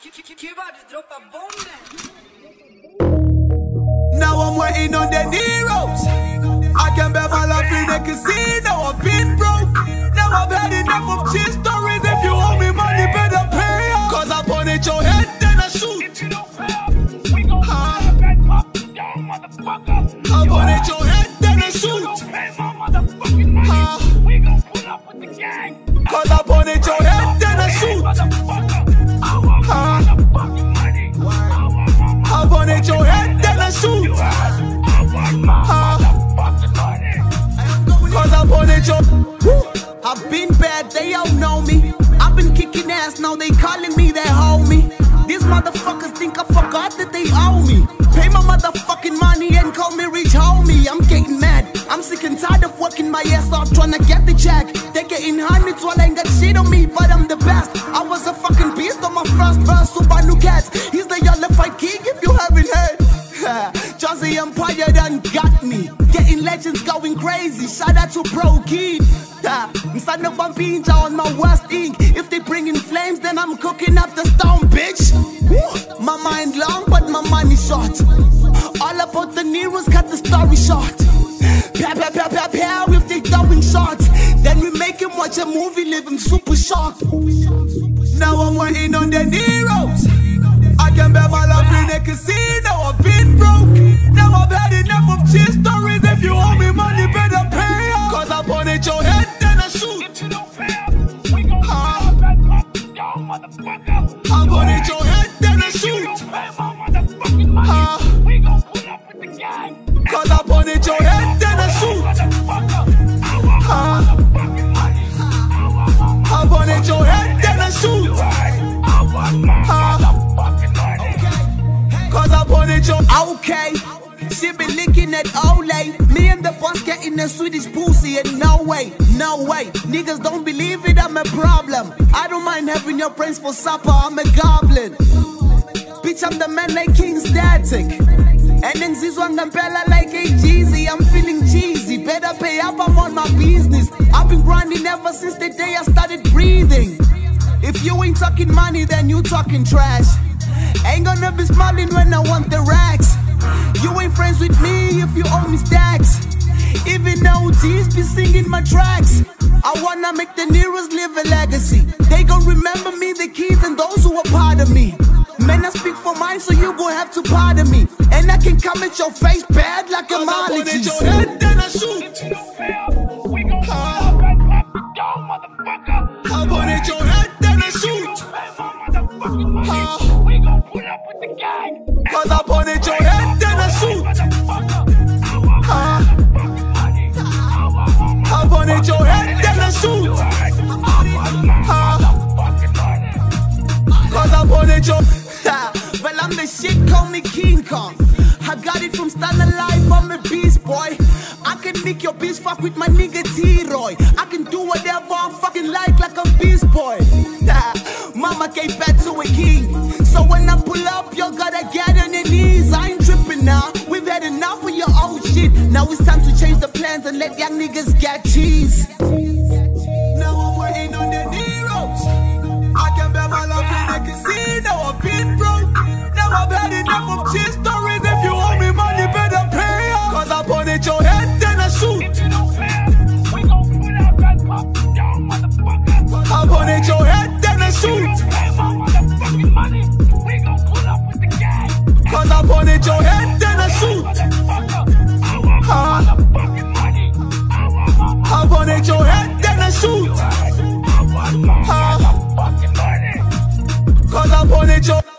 Now I'm waiting on the Neros. I can bet my life in the casino. I've been broke. Now I've had enough of cheese stories. If you owe me money, better pay up. Cause I point at your head, then I shoot. I point at your head, then I shoot. Cause I point at your head, then I shoot. I point at your head, then I shoot. Cause I point at your. I've been bad, they all know me. I've been kicking ass, now they calling me their homie. These motherfuckers think I forgot that they owe me. Pay my motherfucking money and call me rich homie. I'm getting mad, I'm sick and tired of working my ass off trying to get the check. They getting hundreds while I ain't got shit on me, but I'm the best. I was a fucking beast on my first verse, Subaru Cats. He's the Yellow King if you haven't heard. Jazzy Empire done got me. Getting legends going crazy, shout out to Bro Kid. I'm starting up on Pinja on my worst ink. If they bring in flames, then I'm cooking up the stone, bitch. My mind long, but my money short. All about the Neros, cut the story short. Pow, pow, pow, pow, pow, if they throwing shots. Then we make him watch a movie, leave him super shocked. Now I'm waiting on the Neros. I can bet my life in the casino. I've been broke. Now I've had enough of cheese stories. If you owe me money, better pay up. Cause I point at your head, then I shoot. I point at your head, then I shoot. Cause I point at your head, then I shoot. I point at your head, then I shoot. Cause I point at your. Okay, she been licking at Olay. Me and the boss getting a Swedish pussy, and no way, no way. Niggas don't believe it, I'm a problem. I don't mind having your brains for supper, I'm a goblin. Bitch, I'm the man like King Static. And then Zizwan Gampella like a Jeezy. I'm feeling cheesy, better pay up, I'm on my business. I've been grinding ever since the day I started breathing. If you ain't talking money, then you talking trash. Ain't gonna be smiling when I want the racks. You ain't friends with me if you owe me stacks. Even OGs be singing my tracks. I wanna make the Neros live a legacy. They gon' remember me, the kids and those who are part of me. Man, I speak for mine, so you gon' have to pardon me. And I can come at your face bad like a Molly. I point at your head, then I shoot. I point at your head, then I shoot. Cause I point at your head, then I shoot. I point at your head, then I shoot. Cause I point at your. Well, I'm the shit, call me King Kong. I got it from Stand Alive, I'm a beast boy. I can make your bitch fuck with my nigga T-Roy. I can do whatever I fucking like a beast boy. Mama gave back to a king. So when I pull up, you gotta get on your knees. I ain't tripping now, we've had enough of your old shit. Now it's time to change the plans and let young niggas get cheese. Now I'm waiting on the Neros. I can bet my life in the casino. I've been broke. Now I've had enough of cheese stories. If you owe me money, better pay up. Cause I point at your head, then I shoot. I point at your head, then I shoot. Cause I point at your head, then I shoot. I point at your head, then I shoot. Cause I point at your.